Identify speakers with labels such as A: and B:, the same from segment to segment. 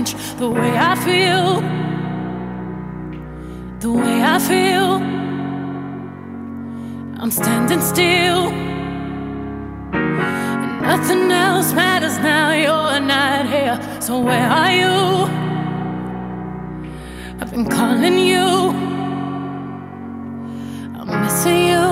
A: change the way I feel, the way I feel. I'm standing still, and nothing else matters now. You're not here, so where are you? I've been calling you, I'm missing you.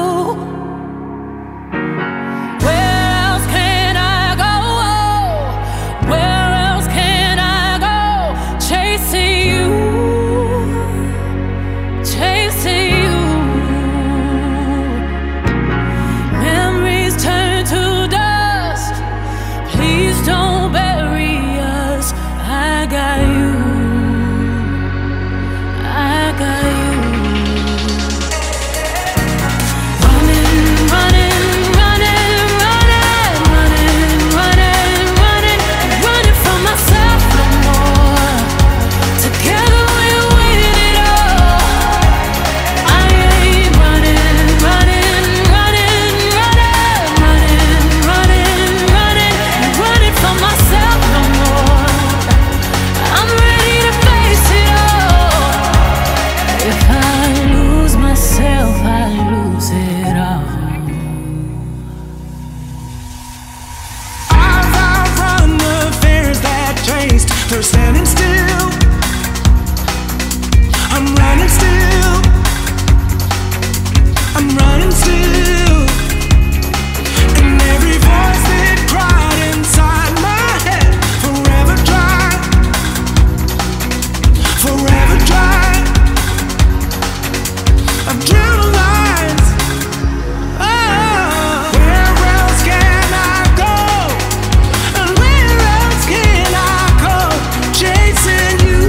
B: They're standing still, I'm running still, I'm running still. And every voice that cried inside my head, forever dry, forever dry. I've drew lines, oh, where else can I go? And where else can I go? Chasing you,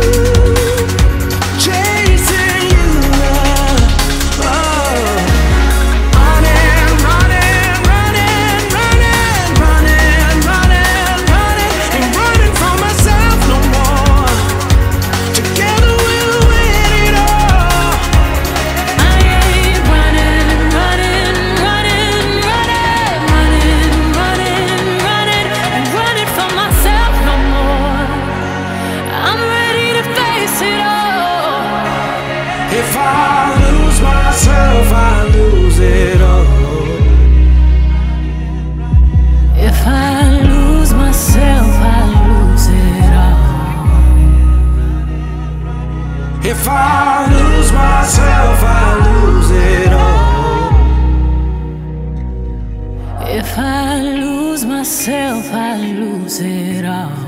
B: oh. Running, running, running, running, running, running, running. Ain't running from myself no more. Together we'll win it all.
A: I ain't running, running, running, running, running, running, running, and running from myself no more. I'm ready to face it all.
B: If I lose myself, I lose it all.
A: If I lose myself, I lose it all.
B: If I lose myself, I lose it all.
A: If I lose myself, I lose it all.